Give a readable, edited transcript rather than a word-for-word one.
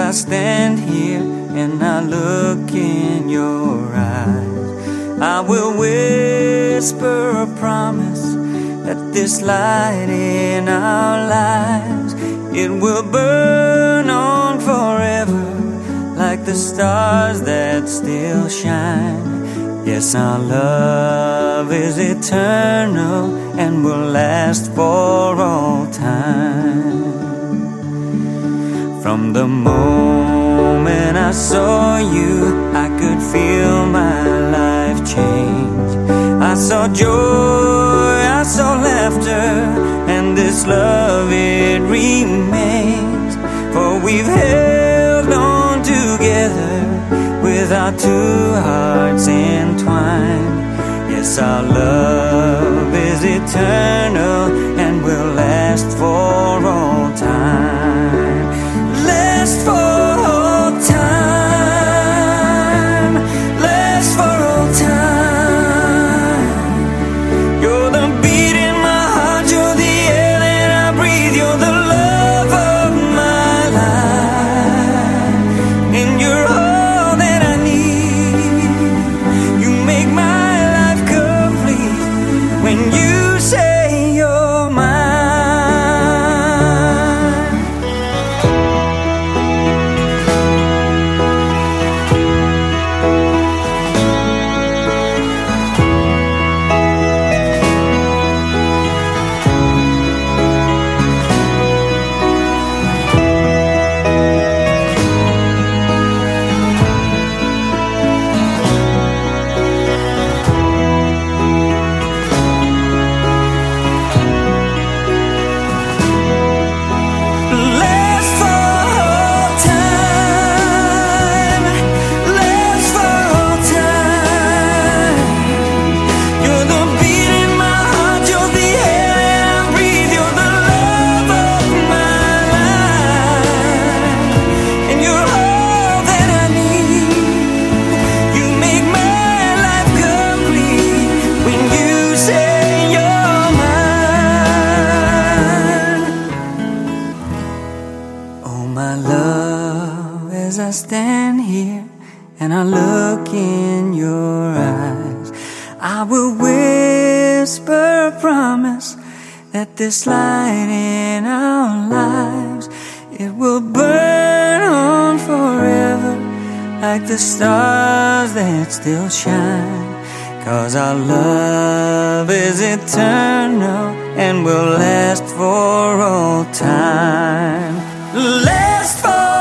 I stand here and I look in your eyes, I will whisper a promise that this light in our lives, it will burn on forever like the stars that still shine. Yes, our love is eternal and will last for all time. From the moment I saw you, I could feel my life change. I saw joy, I saw laughter, and this love, it remains. For we've held on together with our two hearts entwined. Yes, our love is eternal and will last for all time. Last for all time. Last for all time. You're the beat in my heart, you're the air that I breathe, you're the love of my life, and you're all that I need. You make my life complete when you say you're mine. My love, as I stand here and I look in your eyes, I will whisper a promise that this light in our lives, it will burn on forever like the stars that still shine. 'Cause our love is eternal and will last for all time. Last for